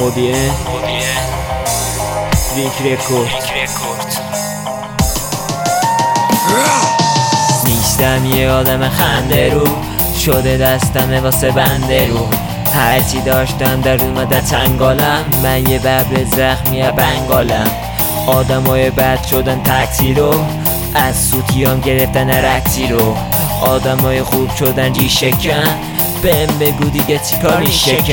ODN وینک رکورد. نیستم یه آدم خنده رو، شده دستمه واسه بنده رو. هرچی داشتم در اومده تنگالم، من یه ببر زخمی بنگالم. آدمای بد شدن تقصیر رو، از سوتیام گرفتن رقصی رو. آدمای خوب شدن ریشه کن، بهم بگو دیگه چیکار میشه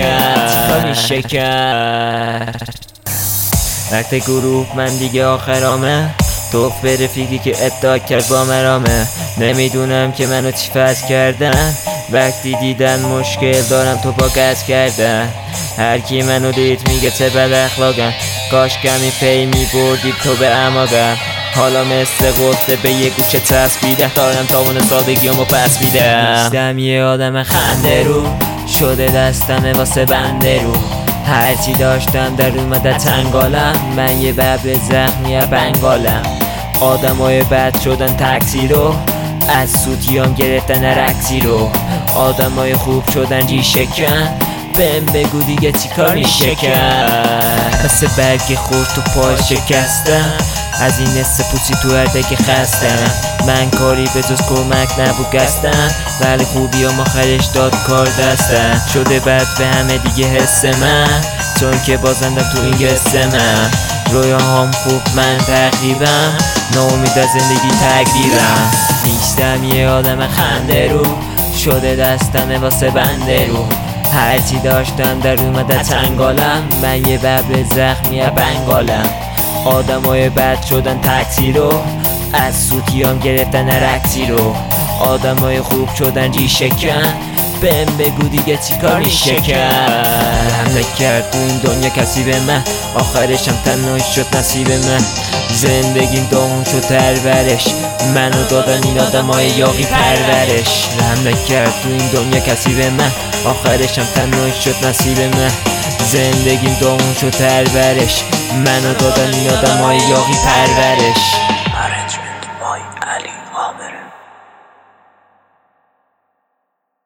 کرد. وقت گروه من دیگه آخرامه، توف به رفیقی که ادعا کرد با مرامه. نمیدونم که منو چی فز کردن، وقتی دیدن مشکل دارم تو با گز کردن. هر کی منو دید میگه چه بد اخلاقم، کاش کمی پی میبردی تو به اماقم. حالا مثل گفته به یه گوشه چسبیده، دارم تاون سادگیامو پس میده. نیستم یه آدم خنده رو، شده دستمه واسه بنده رو. هرچی داشتم در اومده تنگالم، من یه ببر زخمی بنگالم. آدمای بد شدن تقصیر رو، از سوتیام گرفتن رقصی رو. آدمای خوب شدن ریشه کن، بهم بگو دیگه چیکار میشه کرد. مثل برگ خورد تو پای شکستم، از این سپوسی تو اردک خستم. من کاری به جز کمک نبود گستم، ولی خوبی هم آخرش داد کار دستم. شده بد به همه دیگه حس من، چون که بازندم تو این قصه من. رویاهام خوب من تقریبا، ناامید از زندگی تقدیرم. نیستم یه آدم خنده رو، شده دستمه واسه بنده رو. هرچی داشتم در اومده تنگالم، من یه ببر زخمی بنگالم. آدمای بد شدن تقصیر رو، از سوتیام گرفتن رقصی رو. آدمای خوب شدن ریشه کن، بهم بگو دیگه چیکار میشه کرد. هم نکرد تو این دنیا کسی به من، آخرشم تنهایی شد نصیب من. زندگیم داغون شد پرورش، منو دادن این آدمای یاغی پرورش. هم نکرد تو این دنیا کسی به من، آخرشم تنهایی شد نصیب من. زندگیم داغون شد پرورش، منو دادن این آدمای یاغی پرورش.